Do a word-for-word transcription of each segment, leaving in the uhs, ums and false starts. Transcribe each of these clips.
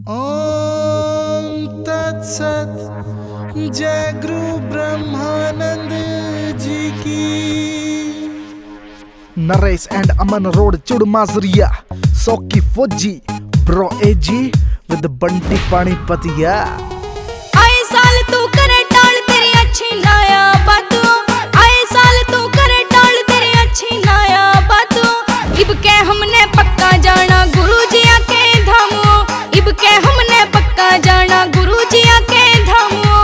ओम तत्सत। जय गुरु ब्रह्मानंद जी की। नरेश एंड अमन रोड चुड़ माजरिया सौकी फौजी ब्रो एजी विद बंटी पानी पतिया। आए साल तू करे टाल तेरी अच्छी नाया बातों, आए साल तू करे टाल तेरी अच्छी नाया बातों। इब के हमने पक्का जाना गुरु जिया के धामों, इब के हमने पक्का जाना गुरु जिया के धामों।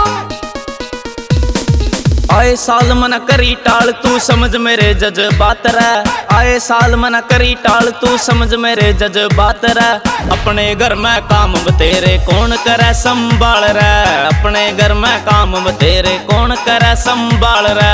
आए साल मना करी टाल तू समझ मेरे जज्बात रे, आए साल मना करी टाल तू समझ मेरे जज्बात रे। अपने घर में काम तेरे कौन करे संभाल रे, अपने घर में काम तेरे कौन करे संभाल रे।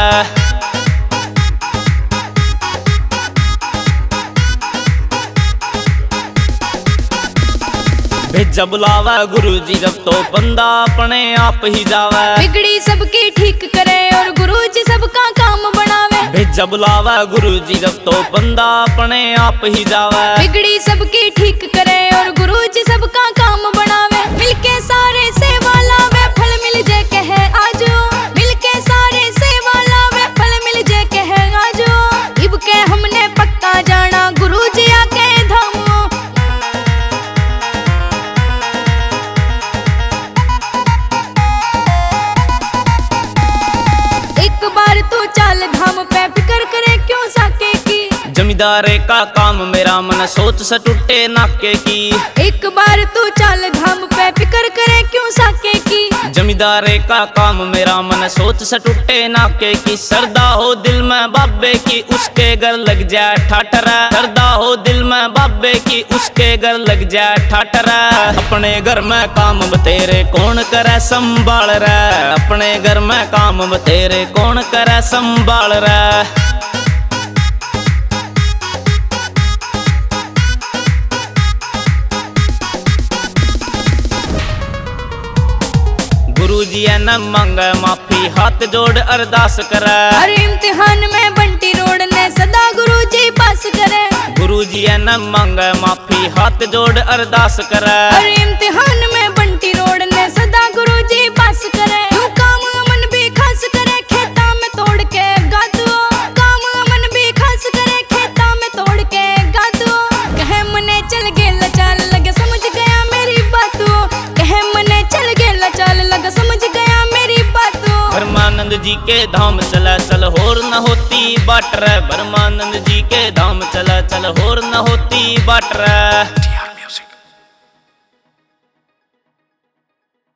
भेजा बुलावा गुरु जी जब तो बंदा अपने आप ही जावे। बिगड़ी सबकी ठीक करे और गुरु जी सबका काम बनावे। भेजा बुलावा गुरु जी जब तो बंदा अपने आप ही जावे। बिगड़ी सबकी ठीक करे और गुरु जी सबका काम बनावे। मिलके सारे सेवा लावे फल मिल जाए कहे आजो, मिलके सारे सेवा लावे फल मिल जाए कहे आजो। इब के हमने पक्का जाना गुरु जी आके धामों। एक बार तू चाल धाम पे फिकर करे क्यों साके की। जमींदारे का काम मेरा मन सोच से टूटे नाके की। एक बार तू चाल धाम पे फिकर करे क्यों साके की। जमींदारे का काम मेरा मन सोच से टूटे नाके की। सरदा हो दिल में बाबे की उसके घर लग जाए ठाठरा, सरदा हो दिल में बाबे की उसके घर लग जाए ठाठरा। अपने घर में काम तेरे कौन करे संभाल रे, अपने घर में काम तेरे कौन करे संभाल रे। गुरु जी न मांगे माफी हाथ जोड़ अरदास करे। हर इम्तिहान में बंटी रोड ने सदा गुरु जी पास करे। गुरु जी न मांगे माफी हाथ जोड़ अरदास करे। हर इम्तिहान में बंटी रोड ने सदा गुरु जी पास करे। तू काम अमन भी खास करे खेता में तोड़ के गादो, काम अमन भी खास करे खेता में तोड़ के गादो। कहे मने चल गे लचाल लगे समझ गया मेरी बातों, कहे मने चल गे लचाल लगे समझ गया मेरी बातों। ब्रह्मानंद जी के धाम चला चल होर न होती बाट रे, ब्रह्मानंद जी के धाम चला चल होर न होती बाट रे।